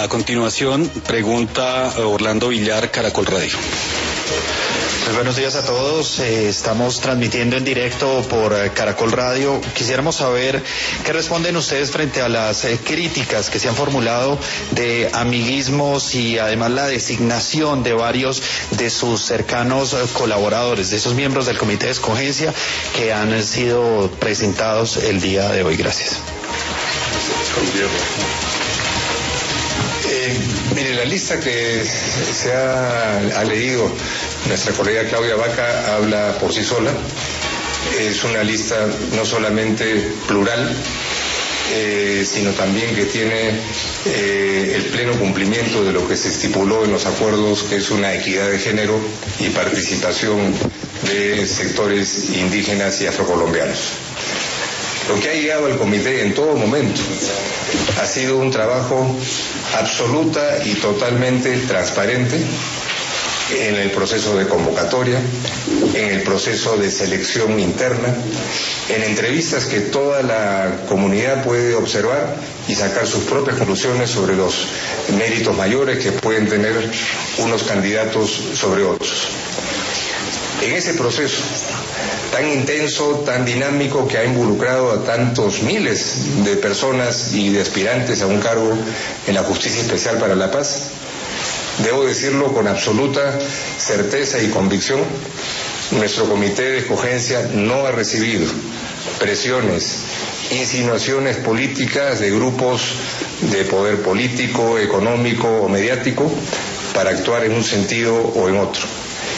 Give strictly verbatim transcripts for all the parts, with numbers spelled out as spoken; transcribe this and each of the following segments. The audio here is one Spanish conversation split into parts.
A continuación, pregunta Orlando Villar, Caracol Radio. Muy buenos días a todos, eh, estamos transmitiendo en directo por eh, Caracol Radio. Quisiéramos saber qué responden ustedes frente a las eh, críticas que se han formulado de amiguismos y además la designación de varios de sus cercanos eh, colaboradores, de esos miembros del Comité de Escogencia que han sido presentados el día de hoy. Gracias. Eh, mire, la lista que se ha, ha leído nuestra colega Claudia Vaca habla por sí sola. Es una lista no solamente plural, eh, sino también que tiene eh, el pleno cumplimiento de lo que se estipuló en los acuerdos, que es una equidad de género y participación de sectores indígenas y afrocolombianos. Lo que ha llegado al comité en todo momento ha sido un trabajo absoluta y totalmente transparente en el proceso de convocatoria, en el proceso de selección interna, en entrevistas que toda la comunidad puede observar y sacar sus propias conclusiones sobre los méritos mayores que pueden tener unos candidatos sobre otros. En ese proceso tan intenso, tan dinámico, que ha involucrado a tantos miles de personas y de aspirantes a un cargo en la Justicia Especial para la Paz, debo decirlo con absoluta certeza y convicción, nuestro comité de escogencia no ha recibido presiones, insinuaciones políticas de grupos de poder político, económico o mediático para actuar en un sentido o en otro.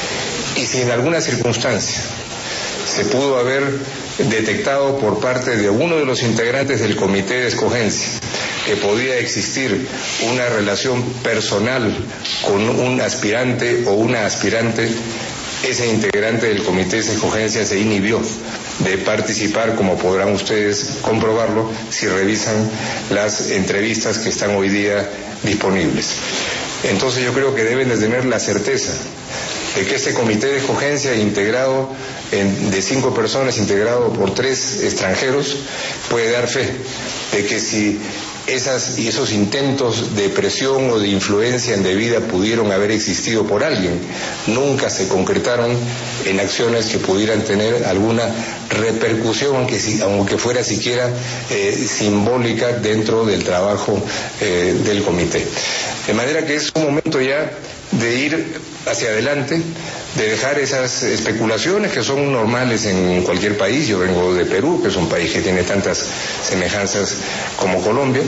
Y si en alguna circunstancia se pudo haber detectado por parte de uno de los integrantes del comité de escogencia que podía existir una relación personal con un aspirante o una aspirante, ese integrante del comité de escogencia se inhibió de participar, como podrán ustedes comprobarlo si revisan las entrevistas que están hoy día disponibles. Entonces yo creo que deben de tener la certeza de que este comité de escogencia integrado en, de cinco personas, integrado por tres extranjeros, puede dar fe de que si esas y esos intentos de presión o de influencia indebida pudieron haber existido por alguien, nunca se concretaron en acciones que pudieran tener alguna repercusión, aunque, aunque fuera siquiera eh, simbólica dentro del trabajo eh, del comité. De manera que es un momento ya de ir hacia adelante, de dejar esas especulaciones que son normales en cualquier país. Yo vengo de Perú, que es un país que tiene tantas semejanzas como Colombia,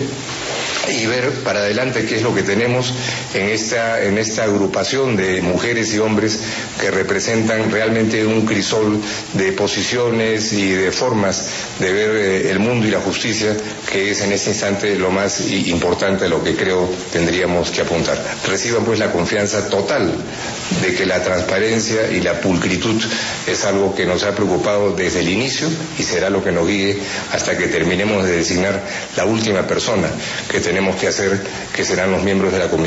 y ver para adelante qué es lo que tenemos en esta, en esta agrupación de mujeres y hombres que representan realmente un crisol de posiciones y de formas de ver eh, el mundo y la justicia, que es en este instante lo más importante, lo que creo tendríamos que apuntar. Reciban pues la confianza total de que la transparencia y la pulcritud es algo que nos ha preocupado desde el inicio y será lo que nos guíe hasta que terminemos de designar la última persona que tenemos que hacer, que serán los miembros de la comisión.